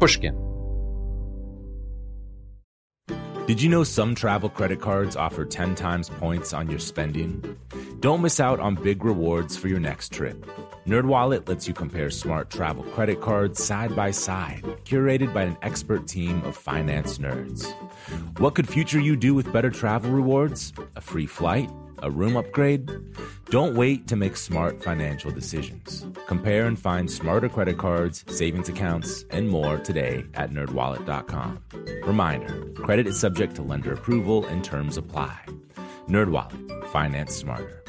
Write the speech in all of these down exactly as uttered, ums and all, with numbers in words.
Pushkin. Did you know some travel credit cards offer ten times points on your spending? Don't miss out on big rewards for your next trip. NerdWallet lets you compare smart travel credit cards side by side, curated by an expert team of finance nerds. What could future you do with better travel rewards? A free flight? A room upgrade? Don't wait to make smart financial decisions. Compare and find smarter credit cards, savings accounts, and more today at nerd wallet dot com. Reminder, credit is subject to lender approval and terms apply. NerdWallet, finance smarter.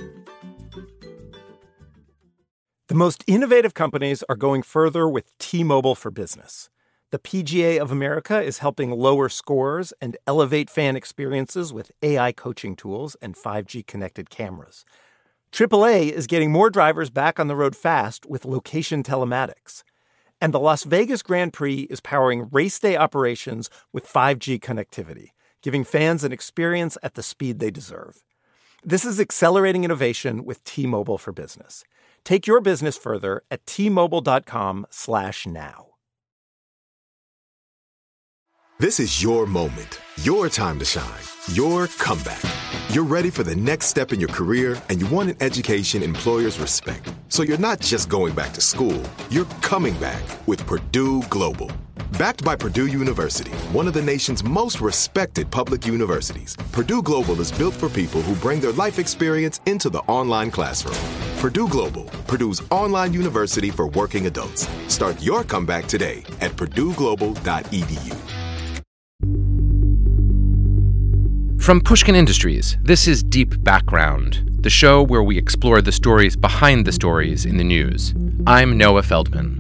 The most innovative companies are going further with T-Mobile for Business. The P G A of America is helping lower scores and elevate fan experiences with A I coaching tools and five G connected cameras. triple A is getting more drivers back on the road fast with location telematics. And the Las Vegas Grand Prix is powering race day operations with five G connectivity, giving fans an experience at the speed they deserve. This is accelerating innovation with T-Mobile for Business. Take your business further at T-Mobile.com slash now. This is your moment, your time to shine, your comeback. You're ready for the next step in your career, and you want an education employers respect. So you're not just going back to school, you're coming back with Purdue Global. Backed by Purdue University, one of the nation's most respected public universities, Purdue Global is built for people who bring their life experience into the online classroom. Purdue Global, Purdue's online university for working adults. Start your comeback today at purdue global dot e d u. From Pushkin Industries, this is Deep Background, the show where we explore the stories behind the stories in the news. I'm Noah Feldman.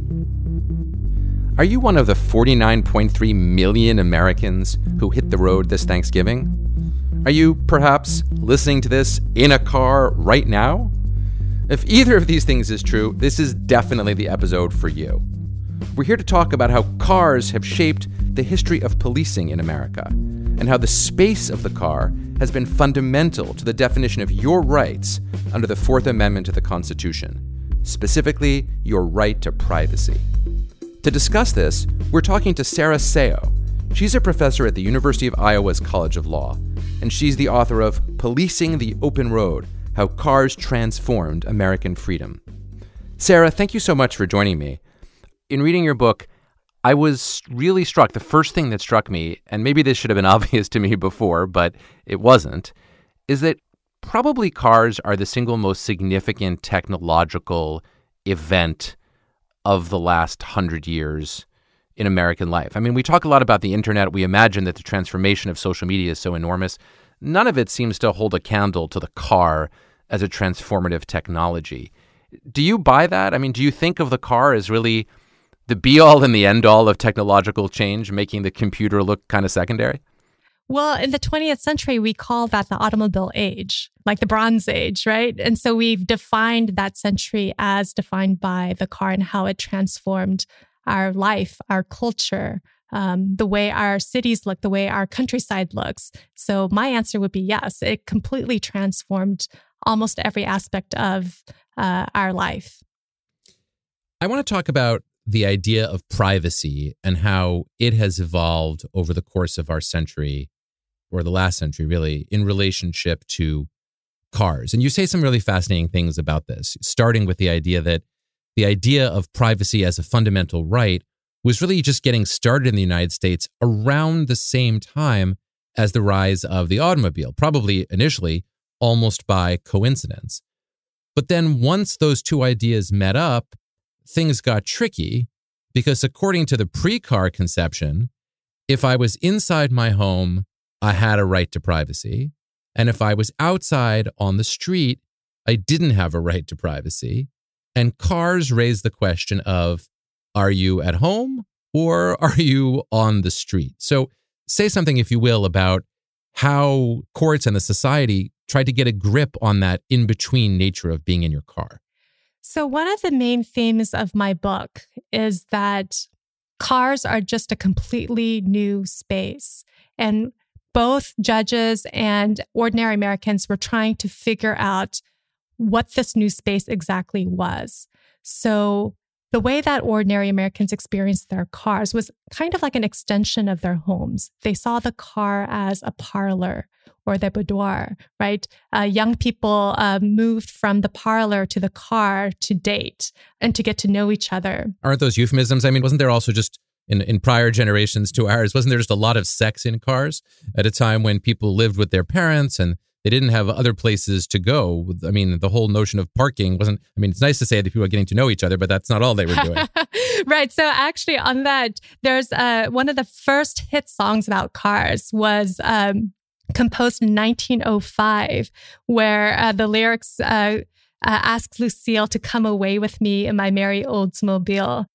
Are you one of the forty-nine point three million Americans who hit the road this Thanksgiving? Are you perhaps listening to this in a car right now? If either of these things is true, this is definitely the episode for you. We're here to talk about how cars have shaped the history of policing in America, and how the space of the car has been fundamental to the definition of your rights under the Fourth Amendment to the Constitution, specifically your right to privacy. To discuss this, we're talking to Sarah Seo. She's a professor at the University of Iowa's College of Law, and she's the author of Policing the Open Road: How Cars Transformed American Freedom. Sarah, thank you so much for joining me. In reading your book, I was really struck. The first thing that struck me, and maybe this should have been obvious to me before, but it wasn't, is that probably cars are the single most significant technological event of the last hundred years in American life. I mean, we talk a lot about the internet. We imagine that the transformation of social media is so enormous. None of it seems to hold a candle to the car as a transformative technology. Do you buy that? I mean, do you think of the car as really the be-all and the end-all of technological change, making the computer look kind of secondary? Well, in the twentieth century, we call that the automobile age, like the Bronze Age, right? And so we've defined that century as defined by the car and how it transformed our life, our culture, um, the way our cities look, the way our countryside looks. So my answer would be yes, it completely transformed almost every aspect of uh, our life. I want to talk about the idea of privacy and how it has evolved over the course of our century, or the last century, really, in relationship to cars. And you say some really fascinating things about this, starting with the idea that the idea of privacy as a fundamental right was really just getting started in the United States around the same time as the rise of the automobile, probably initially almost by coincidence. But then once those two ideas met up, things got tricky, because according to the pre-car conception, if I was inside my home, I had a right to privacy. And if I was outside on the street, I didn't have a right to privacy. And cars raise the question of, are you at home or are you on the street? So say something, if you will, about how courts and the society tried to get a grip on that in-between nature of being in your car. So one of the main themes of my book is that cars are just a completely new space. And both judges and ordinary Americans were trying to figure out what this new space exactly was. So the way that ordinary Americans experienced their cars was kind of like an extension of their homes. They saw the car as a parlor or the boudoir, right? Uh, young people uh, moved from the parlor to the car to date and to get to know each other. Aren't those euphemisms? I mean, wasn't there also just in, in prior generations to ours, wasn't there just a lot of sex in cars at a time when people lived with their parents and they didn't have other places to go? I mean, the whole notion of parking wasn't, I mean, it's nice to say that people are getting to know each other, but that's not all they were doing. Right. So actually on that, there's uh, one of the first hit songs about cars was um, composed in nineteen oh five, where uh, the lyrics uh, uh, asks Lucille to come away with me in my merry Oldsmobile.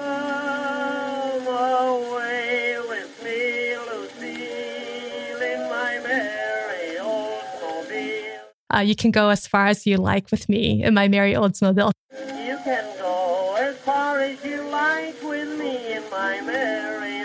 Uh, you can go as far as you like with me in my merry Oldsmobile. You can go as far as you like with me in my merry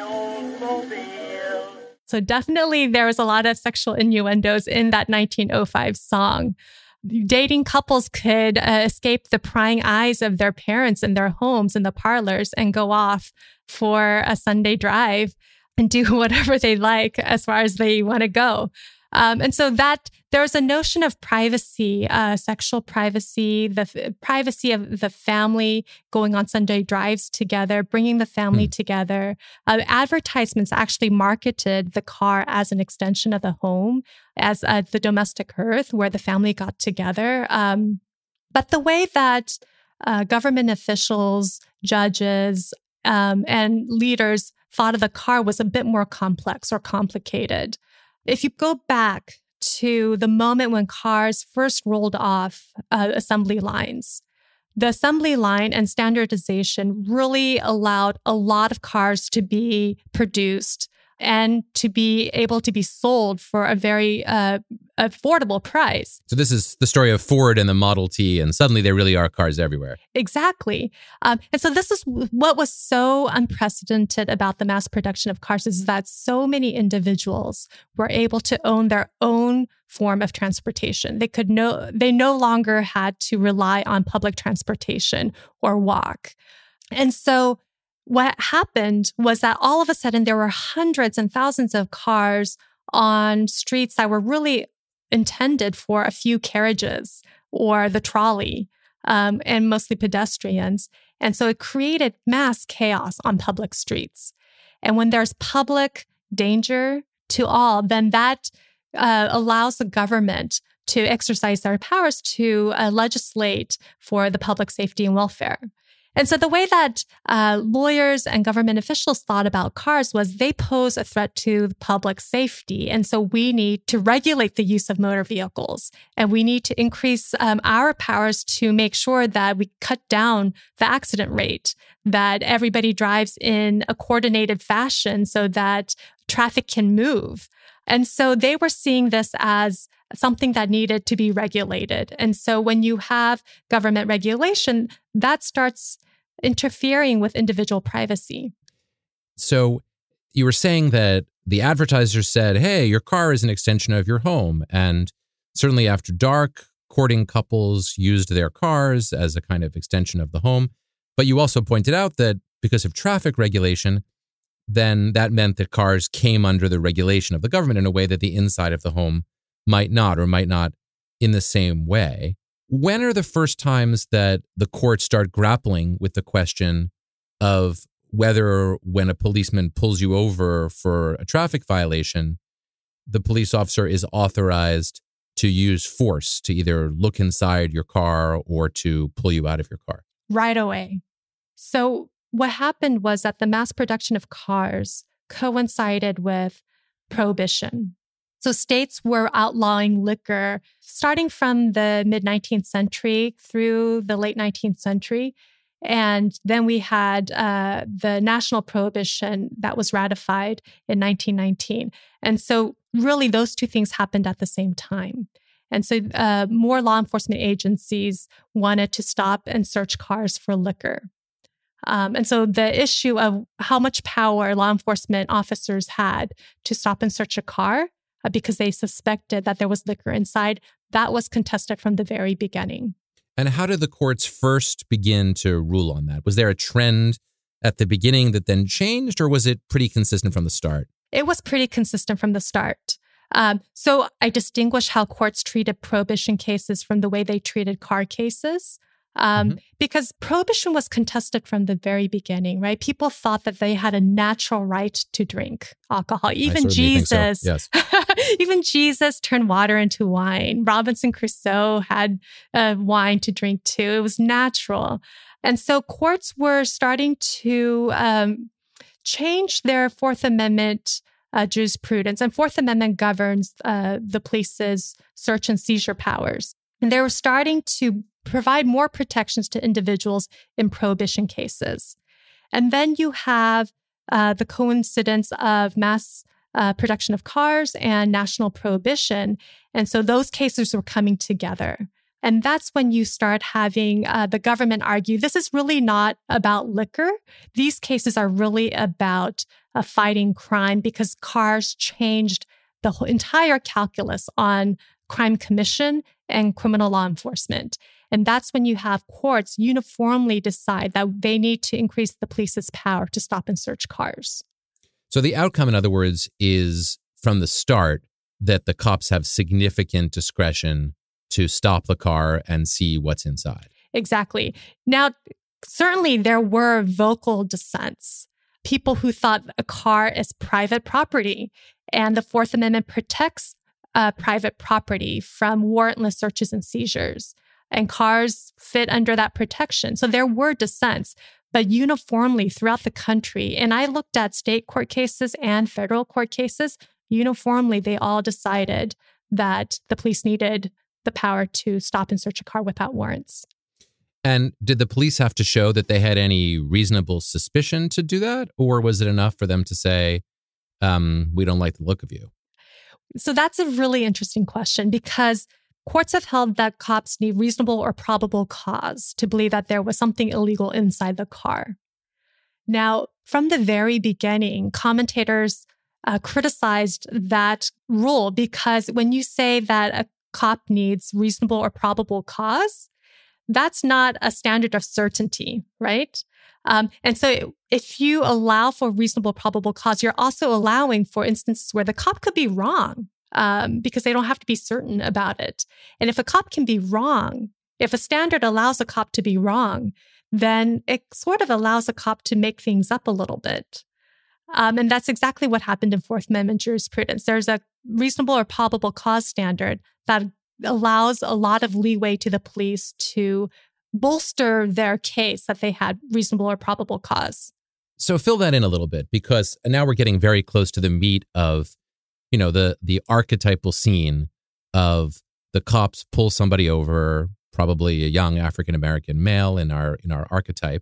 Oldsmobile. So definitely there was a lot of sexual innuendos in that nineteen oh five song. Dating couples could uh, escape the prying eyes of their parents in their homes in the parlors and go off for a Sunday drive and do whatever they like as far as they want to go. Um, and so that there's a notion of privacy, uh, sexual privacy, the f- privacy of the family going on Sunday drives together, bringing the family mm. together. Uh, advertisements actually marketed the car as an extension of the home, as uh, the domestic hearth where the family got together. Um, but the way that uh, government officials, judges, um, and leaders thought of the car was a bit more complex or complicated. If you go back to the moment when cars first rolled off uh, assembly lines, the assembly line and standardization really allowed a lot of cars to be produced and to be able to be sold for a very uh, affordable price. So this is the story of Ford and the Model T, and suddenly there really are cars everywhere. Exactly. Um, and so this is what was so unprecedented about the mass production of cars is that so many individuals were able to own their own form of transportation. They could no, they no longer had to rely on public transportation or walk. And so what happened was that all of a sudden there were hundreds and thousands of cars on streets that were really intended for a few carriages or the trolley, um, and mostly pedestrians. And so it created mass chaos on public streets. And when there's public danger to all, then that uh, allows the government to exercise their powers to uh, legislate for the public safety and welfare. And so the way that uh, lawyers and government officials thought about cars was they pose a threat to public safety. And so we need to regulate the use of motor vehicles. And we need to increase um, our powers to make sure that we cut down the accident rate, that everybody drives in a coordinated fashion so that traffic can move. And so they were seeing this as something that needed to be regulated. And so when you have government regulation, that starts interfering with individual privacy. So you were saying that the advertisers said, hey, your car is an extension of your home. And certainly after dark, courting couples used their cars as a kind of extension of the home. But you also pointed out that because of traffic regulation, then that meant that cars came under the regulation of the government in a way that the inside of the home might not, or might not in the same way. When are the first times that the courts start grappling with the question of whether when a policeman pulls you over for a traffic violation, the police officer is authorized to use force to either look inside your car or to pull you out of your car? Right away. So what happened was that the mass production of cars coincided with prohibition. So states were outlawing liquor starting from the mid-nineteenth century through the late nineteenth century. And then we had uh, the national prohibition that was ratified in nineteen nineteen. And so really those two things happened at the same time. And so uh, more law enforcement agencies wanted to stop and search cars for liquor. Um, and so the issue of how much power law enforcement officers had to stop and search a car uh, because they suspected that there was liquor inside, that was contested from the very beginning. And how did the courts first begin to rule on that? Was there a trend at the beginning that then changed, or was it pretty consistent from the start? It was pretty consistent from the start. Um, so I distinguish how courts treated prohibition cases from the way they treated car cases. Um, mm-hmm. Because prohibition was contested from the very beginning, right? People thought that they had a natural right to drink alcohol. Even Jesus, so. Yes. even Jesus turned water into wine. Robinson Crusoe had uh, wine to drink too. It was natural. And so courts were starting to um, change their Fourth Amendment uh, jurisprudence. And Fourth Amendment governs uh, the police's search and seizure powers. And they were starting to provide more protections to individuals in prohibition cases. And then you have uh, the coincidence of mass uh, production of cars and national prohibition. And so those cases were coming together. And that's when you start having uh, the government argue, this is really not about liquor. These cases are really about uh, fighting crime, because cars changed the whole entire calculus on crime commission and criminal law enforcement. And that's when you have courts uniformly decide that they need to increase the police's power to stop and search cars. So the outcome, in other words, is from the start that the cops have significant discretion to stop the car and see what's inside. Exactly. Now, certainly there were vocal dissents. People who thought a car is private property, and the Fourth Amendment protects uh, private property from warrantless searches and seizures. And cars fit under that protection. So there were dissents, but uniformly throughout the country, and I looked at state court cases and federal court cases, uniformly they all decided that the police needed the power to stop and search a car without warrants. And did the police have to show that they had any reasonable suspicion to do that? Or was it enough for them to say, um, we don't like the look of you? So that's a really interesting question, because courts have held that cops need reasonable or probable cause to believe that there was something illegal inside the car. Now, from the very beginning, commentators uh, criticized that rule, because when you say that a cop needs reasonable or probable cause, that's not a standard of certainty, right? Um, and so if you allow for reasonable probable cause, you're also allowing for instances where the cop could be wrong. Um, because they don't have to be certain about it. And if a cop can be wrong, if a standard allows a cop to be wrong, then it sort of allows a cop to make things up a little bit. Um, and that's exactly what happened in Fourth Amendment jurisprudence. There's a reasonable or probable cause standard that allows a lot of leeway to the police to bolster their case that they had reasonable or probable cause. So fill that in a little bit, because now we're getting very close to the meat of you know, the the archetypal scene of the cops pull somebody over, probably a young African-American male in our in our archetype.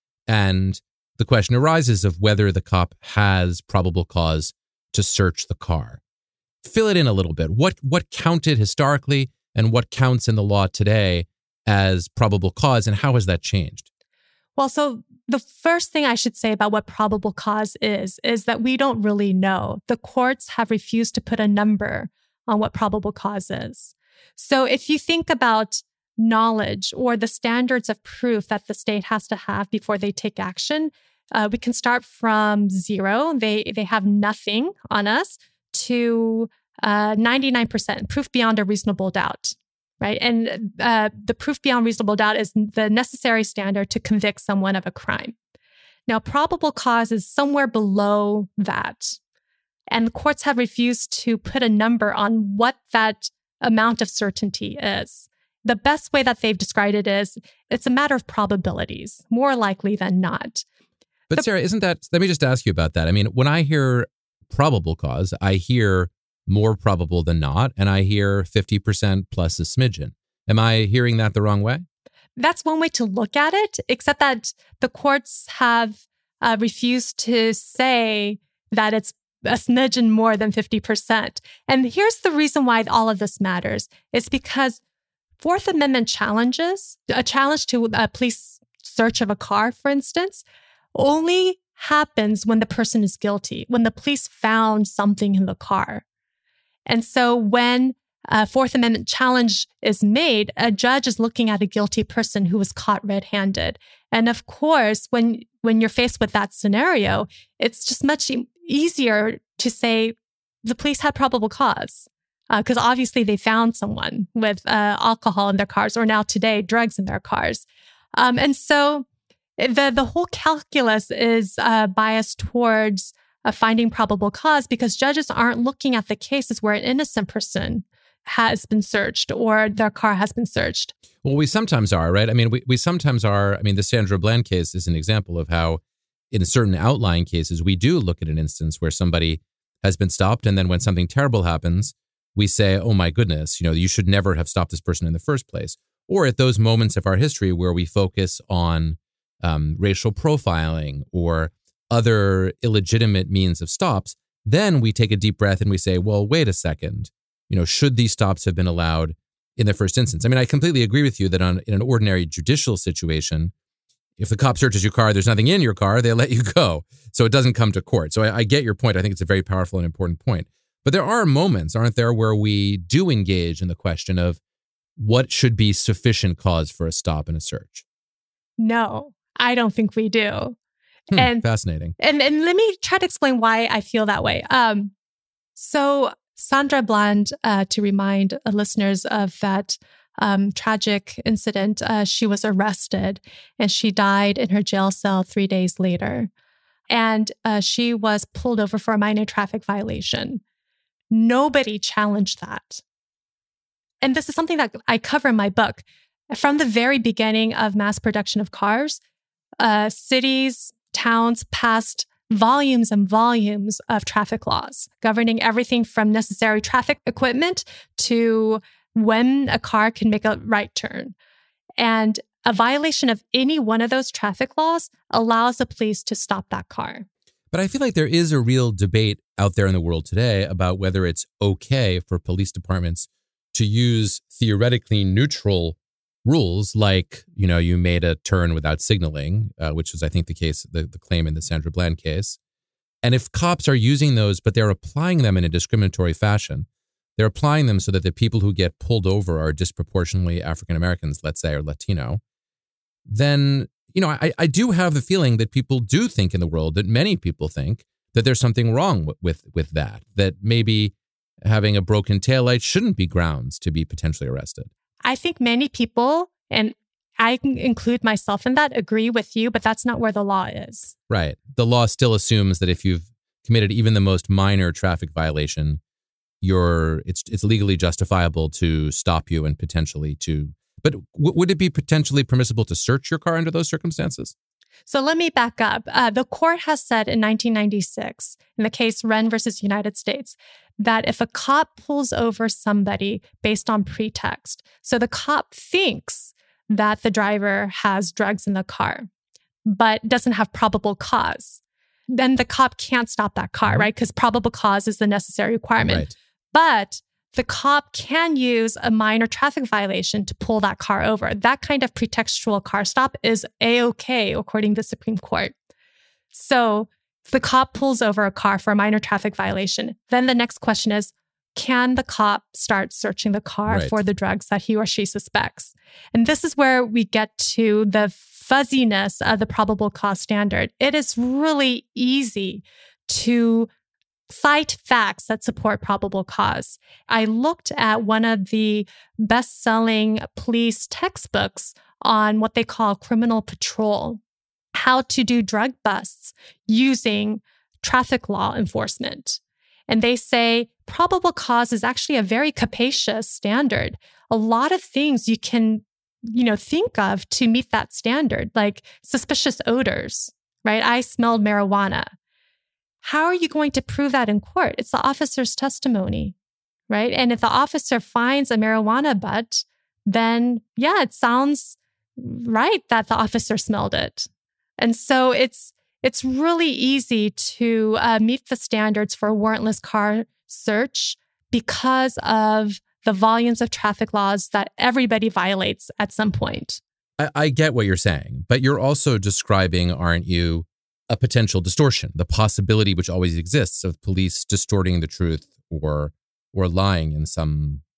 And the question arises of whether the cop has probable cause to search the car. Fill it in a little bit. What what counted historically and what counts in the law today as probable cause, and how has that changed? Well, so the first thing I should say about what probable cause is, is that we don't really know. The courts have refused to put a number on what probable cause is. So if you think about knowledge or the standards of proof that the state has to have before they take action, uh, we can start from zero. They, they have nothing on us to uh, ninety-nine percent, proof beyond a reasonable doubt. Right. And uh, the proof beyond reasonable doubt is the necessary standard to convict someone of a crime. Now, probable cause is somewhere below that. And the courts have refused to put a number on what that amount of certainty is. The best way that they've described it is it's a matter of probabilities, more likely than not. But the, Sarah, isn't that, let me just ask you about that. I mean, when I hear probable cause, I hear more probable than not, and I hear fifty percent plus a smidgen. Am I hearing that the wrong way? That's one way to look at it, except that the courts have uh, refused to say that it's a smidgen more than fifty percent. And here's the reason why all of this matters. It's because Fourth Amendment challenges, a challenge to a police search of a car, for instance, only happens when the person is guilty, when the police found something in the car. And so when a Fourth Amendment challenge is made, a judge is looking at a guilty person who was caught red-handed. And of course, when when you're faced with that scenario, it's just much e- easier to say the police had probable cause, because uh, obviously they found someone with uh, alcohol in their cars, or now today, drugs in their cars. Um, and so the, the whole calculus is uh, biased towards uh, finding probable cause, because judges aren't looking at the cases where an innocent person has been searched or their car has been searched. Well, we sometimes are, right? I mean, we, we sometimes are. I mean, the Sandra Bland case is an example of how in certain outlying cases, we do look at an instance where somebody has been stopped. And then when something terrible happens, we say, oh, my goodness, you know, you should never have stopped this person in the first place. Or at those moments of our history where we focus on um, racial profiling or other illegitimate means of stops, then we take a deep breath and we say, well, wait a second. You know, should these stops have been allowed in the first instance? I mean, I completely agree with you that on, in an ordinary judicial situation, if the cop searches your car, there's nothing in your car, they let you go. So it doesn't come to court. So I, I get your point. I think it's a very powerful and important point. But there are moments, aren't there, where we do engage in the question of what should be sufficient cause for a stop and a search? No, I don't think we do. Hmm, and fascinating. And, and let me try to explain why I feel that way. Um, so Sandra Bland, uh, to remind uh, listeners of that um, tragic incident, uh, she was arrested and she died in her jail cell three days later. And uh, she was pulled over for a minor traffic violation. Nobody challenged that. And this is something that I cover in my book. From the very beginning of mass production of cars, uh, cities, towns passed volumes and volumes of traffic laws governing everything from necessary traffic equipment to when a car can make a right turn. And a violation of any one of those traffic laws allows the police to stop that car. But I feel like there is a real debate out there in the world today about whether it's okay for police departments to use theoretically neutral rules, like, you know, you made a turn without signaling, uh, which was, I think, the case, the, the claim in the Sandra Bland case. And if cops are using those, but they're applying them in a discriminatory fashion, they're applying them so that the people who get pulled over are disproportionately African Americans, let's say, or Latino, then, you know, I, I do have the feeling that people do think in the world, that many people think that there's something wrong with, with, with that, that maybe having a broken taillight shouldn't be grounds to be potentially arrested. I think many people, and I can include myself in that, agree with you, but that's not where the law is. Right. The law still assumes that if you've committed even the most minor traffic violation, you're it's it's legally justifiable to stop you and potentially to. But w- would it be potentially permissible to search your car under those circumstances? So let me back up. Uh, the court has said in nineteen ninety-six, in the case Wren versus United States, that if a cop pulls over somebody based on pretext, so the cop thinks that the driver has drugs in the car, but doesn't have probable cause, then the cop can't stop that car, right? Because probable cause is the necessary requirement. Right. But the cop can use a minor traffic violation to pull that car over. That kind of pretextual car stop is A-okay, according to the Supreme Court. So the cop pulls over a car for a minor traffic violation. Then the next question is, can the cop start searching the car Right. for the drugs that he or she suspects? And this is where we get to the fuzziness of the probable cause standard. It is really easy to cite facts that support probable cause. I looked at one of the best-selling police textbooks on what they call criminal patrol, how to do drug busts using traffic law enforcement. And they say probable cause is actually a very capacious standard. A lot of things you can, you know, think of to meet that standard, like suspicious odors, right? I smelled marijuana. How are you going to prove that in court? It's the officer's testimony, right? And if the officer finds a marijuana butt, then yeah, it sounds right that the officer smelled it. And so it's it's really easy to uh, meet the standards for a warrantless car search because of the volumes of traffic laws that everybody violates at some point. I, I get what you're saying, but you're also describing, aren't you, a potential distortion, the possibility which always exists of police distorting the truth or or lying in some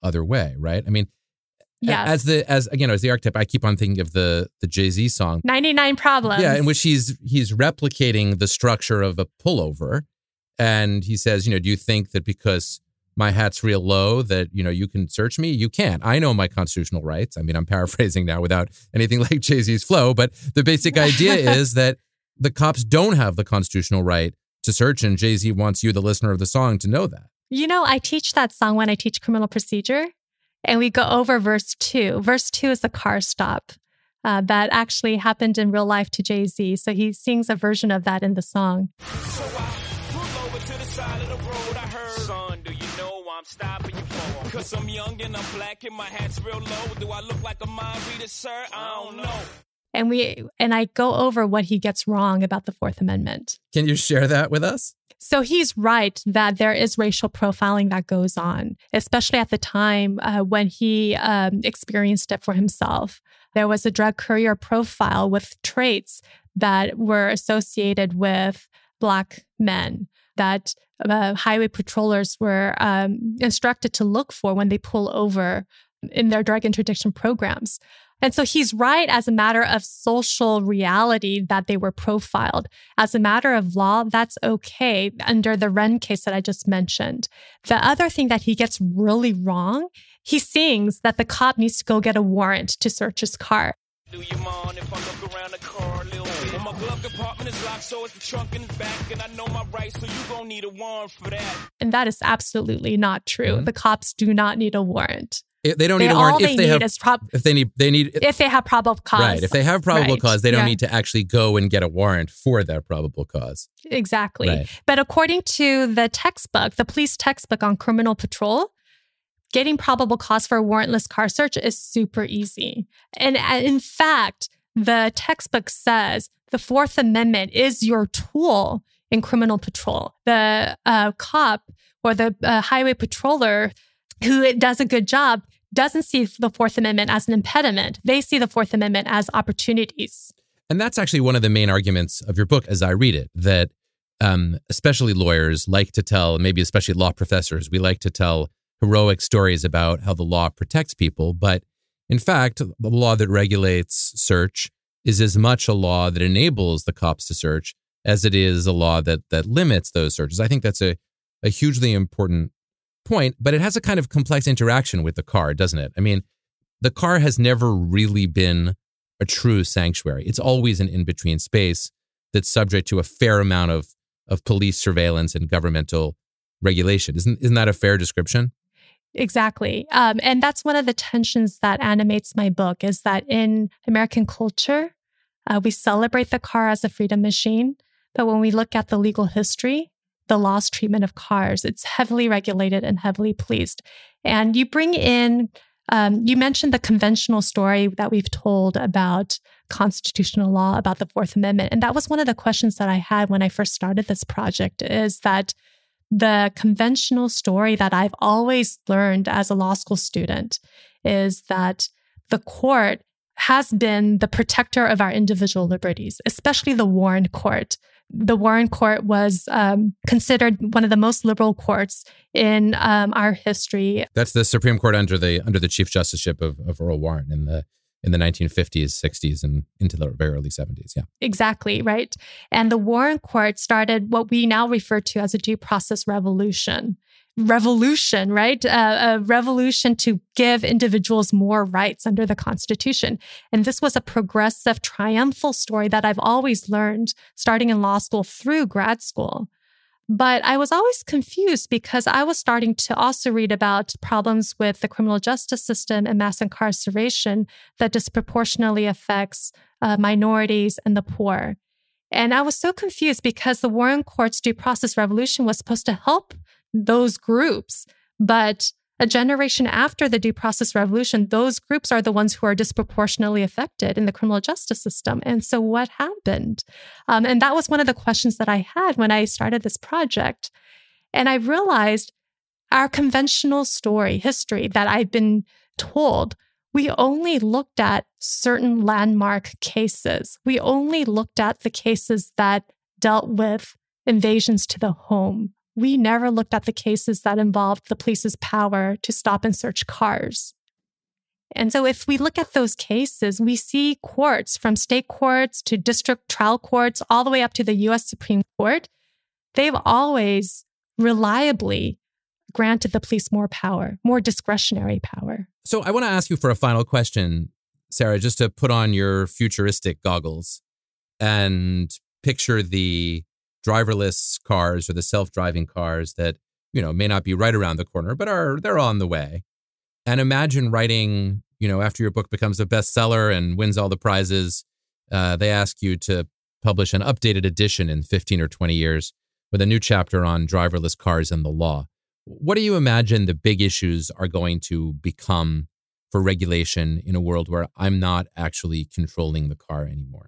other way, right? I mean, Yes. as the as again as the archetype, I keep on thinking of the the Jay-Z song, ninety-nine Problems. Yeah, in which he's he's replicating the structure of a pullover, and he says, you know, do you think that because my hat's real low that, you know, you can search me? You can't. I know my constitutional rights. I mean, I'm paraphrasing now without anything like Jay-Z's flow, but the basic idea is that the cops don't have the constitutional right to search, and Jay-Z wants you, the listener of the song, to know that. You know, I teach that song when I teach criminal procedure, and we go over verse two. Verse two is the car stop uh, that actually happened in real life to Jay-Z. So he sings a version of that in the song. So I pull over to the side of the road. I heard, son, do you know I'm stopping you for? Because I'm young and I'm black and my hat's real low. Do I look like a mind reader, sir? I don't know. And we and I go over what he gets wrong about the Fourth Amendment. Can you share that with us? So he's right that there is racial profiling that goes on, especially at the time uh, when he um, experienced it for himself. There was a drug courier profile with traits that were associated with Black men that uh, highway patrollers were um, instructed to look for when they pull over in their drug interdiction programs. And so he's right as a matter of social reality that they were profiled. As a matter of law, that's okay under the Wren case that I just mentioned. The other thing that he gets really wrong, he sings that the cop needs to go get a warrant to search his car. Do you mind if I look around the car a little bit? Well, my glove compartment is locked, so it's the trunk in the back, and I know my rights, so you gon' need a warrant for that. And that is absolutely not true. Mm-hmm. The cops do not need a warrant. If they don't They, need a all warrant they if they need have is prob- if they need they need if they have probable cause. Right. If they have probable Right. cause, they don't Yeah. need to actually go and get a warrant for that probable cause. Exactly. Right. But according to the textbook, the police textbook on criminal patrol, getting probable cause for a warrantless car search is super easy. And uh, in fact, the textbook says the Fourth Amendment is your tool in criminal patrol. The uh, cop or the uh, highway patroller who does a good job doesn't see the Fourth Amendment as an impediment. They see the Fourth Amendment as opportunities. And that's actually one of the main arguments of your book as I read it, that um, especially lawyers like to tell, maybe especially law professors, we like to tell heroic stories about how the law protects people. But in fact, the law that regulates search is as much a law that enables the cops to search as it is a law that that limits those searches. I think that's a, a hugely important point, but it has a kind of complex interaction with the car, doesn't it? I mean, the car has never really been a true sanctuary. It's always an in-between space that's subject to a fair amount of, of police surveillance and governmental regulation. Isn't, isn't that a fair description? Exactly. Um, and that's one of the tensions that animates my book, is that in American culture, uh, we celebrate the car as a freedom machine. But when we look at the legal history, the law's treatment of cars, it's heavily regulated and heavily policed. And you bring in, um, you mentioned the conventional story that we've told about constitutional law, about the Fourth Amendment. And that was one of the questions that I had when I first started this project, is that the conventional story that I've always learned as a law school student is that the court has been the protector of our individual liberties, especially the Warren Court. The Warren Court was um, considered one of the most liberal courts in um, our history. That's the Supreme Court under the under the Chief Justiceship of, of Earl Warren in the in the nineteen fifties, sixties, and into the very early seventies. Yeah, exactly, right. And the Warren Court started what we now refer to as a due process revolution. Revolution, right? Uh, a revolution to give individuals more rights under the Constitution. And this was a progressive, triumphal story that I've always learned starting in law school through grad school. But I was always confused because I was starting to also read about problems with the criminal justice system and mass incarceration that disproportionately affects uh, minorities and the poor. And I was so confused because the Warren Court's due process revolution was supposed to help those groups. But a generation after the due process revolution, those groups are the ones who are disproportionately affected in the criminal justice system. And so what happened? Um, and that was one of the questions that I had when I started this project. And I realized our conventional story, history that I've been told, we only looked at certain landmark cases. We only looked at the cases that dealt with invasions to the home, we never looked at the cases that involved the police's power to stop and search cars. And so if we look at those cases, we see courts from state courts to district trial courts, all the way up to the U S Supreme Court, they've always reliably granted the police more power, more discretionary power. So I want to ask you for a final question, Sarah, just to put on your futuristic goggles and picture the driverless cars or the self-driving cars that, you know, may not be right around the corner, but are they're on the way. And imagine writing, you know, after your book becomes a bestseller and wins all the prizes, uh, they ask you to publish an updated edition in fifteen or twenty years with a new chapter on driverless cars and the law. What do you imagine the big issues are going to become for regulation in a world where I'm not actually controlling the car anymore?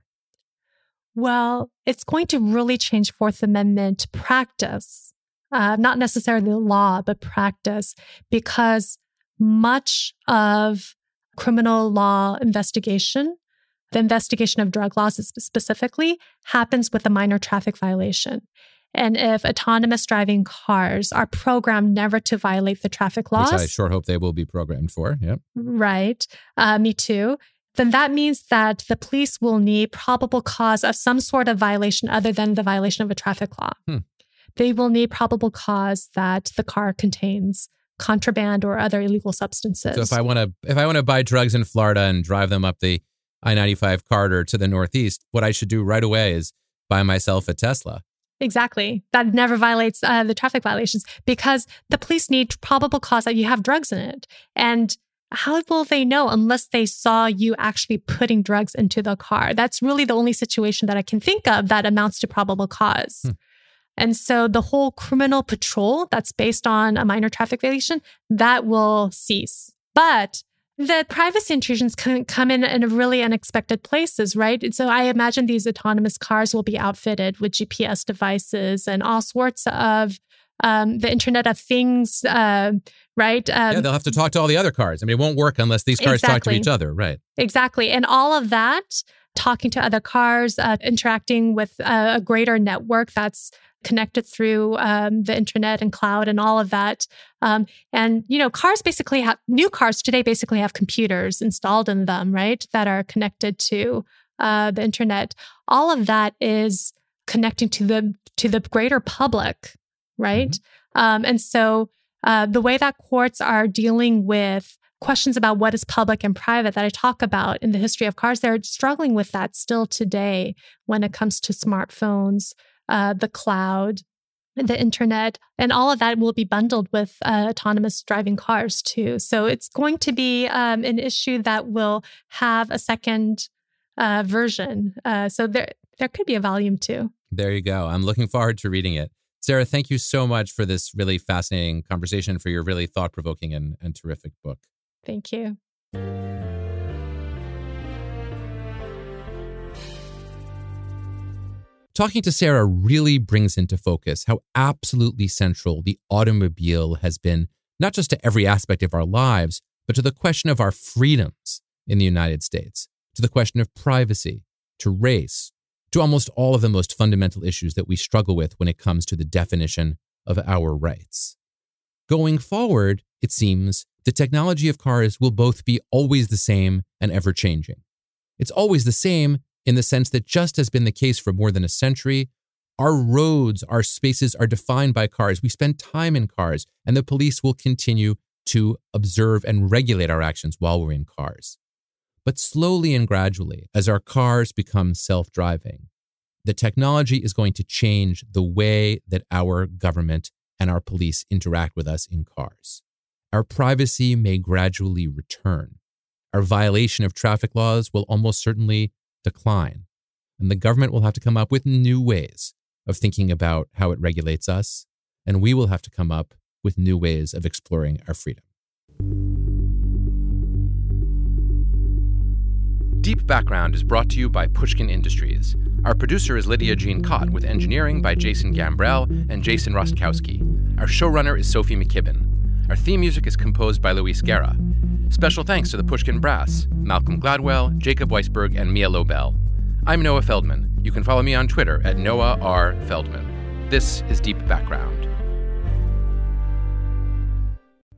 Well, it's going to really change Fourth Amendment practice, uh, not necessarily the law, but practice, because much of criminal law investigation, the investigation of drug laws specifically, happens with a minor traffic violation. And if autonomous driving cars are programmed never to violate the traffic laws, which I sure hope they will be programmed for, yep. Right, uh, me too, then that means that the police will need probable cause of some sort of violation other than the violation of a traffic law. Hmm. They will need probable cause that the car contains contraband or other illegal substances. So if I want to if I want to buy drugs in Florida and drive them up the I ninety-five corridor to the Northeast, what I should do right away is buy myself a Tesla. Exactly. That never violates uh, the traffic violations because the police need probable cause that you have drugs in it. And how will they know unless they saw you actually putting drugs into the car? That's really the only situation that I can think of that amounts to probable cause. Hmm. And so the whole criminal patrol that's based on a minor traffic violation, that will cease. But the privacy intrusions can come in in really unexpected places, right? And so I imagine these autonomous cars will be outfitted with G P S devices and all sorts of um, the Internet of Things, uh, right? Um, yeah, they'll have to talk to all the other cars. I mean, it won't work unless these cars exactly. talk to each other, right? Exactly. And all of that, talking to other cars, uh, interacting with a, a greater network that's connected through um, the internet and cloud and all of that. Um, and, you know, cars basically have, new cars today basically have computers installed in them, right? That are connected to uh, the internet. All of that is connecting to the, to the greater public, right? Mm-hmm. Um, and so uh, the way that courts are dealing with questions about what is public and private that I talk about in the history of cars, they're struggling with that still today when it comes to smartphones, Uh, the cloud, the internet, and all of that will be bundled with uh, autonomous driving cars too. So it's going to be um, an issue that will have a second uh, version. Uh, so there, there could be a volume two. There you go. I'm looking forward to reading it. Sarah, thank you so much for this really fascinating conversation, for your really thought-provoking and, and terrific book. Thank you. Talking to Sarah really brings into focus how absolutely central the automobile has been, not just to every aspect of our lives, but to the question of our freedoms in the United States, to the question of privacy, to race, to almost all of the most fundamental issues that we struggle with when it comes to the definition of our rights. Going forward, it seems, the technology of cars will both be always the same and ever-changing. It's always the same in the sense that, just as been the case for more than a century, our roads, our spaces are defined by cars. We spend time in cars, and the police will continue to observe and regulate our actions while we're in cars. But slowly and gradually, as our cars become self-driving, the technology is going to change the way that our government and our police interact with us in cars. Our privacy may gradually return. Our violation of traffic laws will almost certainly decline, and the government will have to come up with new ways of thinking about how it regulates us, and we will have to come up with new ways of exploring our freedom. Deep Background is brought to you by Pushkin Industries. Our producer is Lydia Jean Cott, with engineering by Jason Gambrell and Jason Rostkowski. Our showrunner is Sophie McKibben. Our theme music is composed by Luis Guerra. Special thanks to the Pushkin Brass, Malcolm Gladwell, Jacob Weisberg, and Mia Lobel. I'm Noah Feldman. You can follow me on Twitter at Noah R. Feldman. This is Deep Background.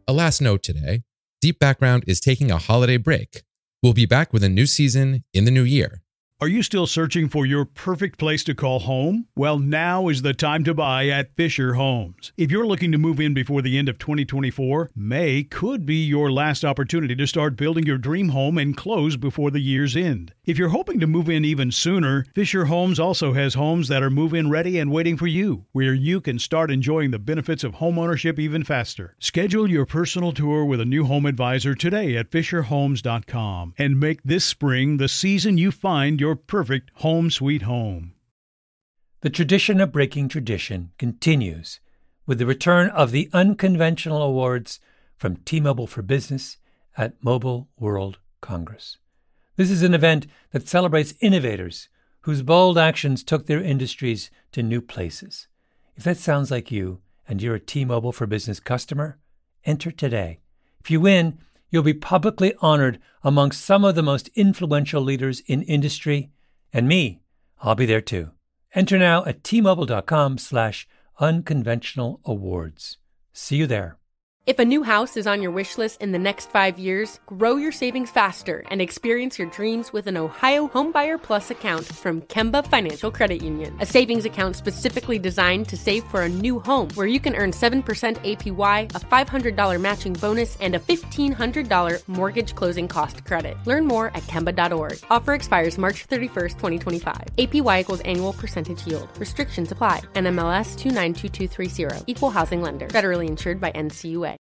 A last note today, Deep Background is taking a holiday break. We'll be back with a new season in the new year. Are you still searching for your perfect place to call home? Well, now is the time to buy at Fisher Homes. If you're looking to move in before the end of twenty twenty-four, May could be your last opportunity to start building your dream home and close before the year's end. If you're hoping to move in even sooner, Fisher Homes also has homes that are move-in ready and waiting for you, where you can start enjoying the benefits of homeownership even faster. Schedule your personal tour with a new home advisor today at fisher homes dot com and make this spring the season you find your Your perfect home sweet home. The tradition of breaking tradition continues with the return of the Unconventional Awards from T-Mobile for Business at Mobile World Congress. This is an event that celebrates innovators whose bold actions took their industries to new places. If that sounds like you and you're a T-Mobile for Business customer, enter today. If you win, you'll be publicly honored amongst some of the most influential leaders in industry. And me, I'll be there too. Enter now at T-Mobile.com slash unconventional awards. See you there. If a new house is on your wish list in the next five years, grow your savings faster and experience your dreams with an Ohio Homebuyer Plus account from Kemba Financial Credit Union. A savings account specifically designed to save for a new home, where you can earn seven percent A P Y, a five hundred dollars matching bonus, and a fifteen hundred dollars mortgage closing cost credit. Learn more at Kemba dot org. Offer expires March thirty-first, twenty twenty-five. A P Y equals annual percentage yield. Restrictions apply. N M L S two nine two two three zero. Equal housing lender. Federally insured by N C U A.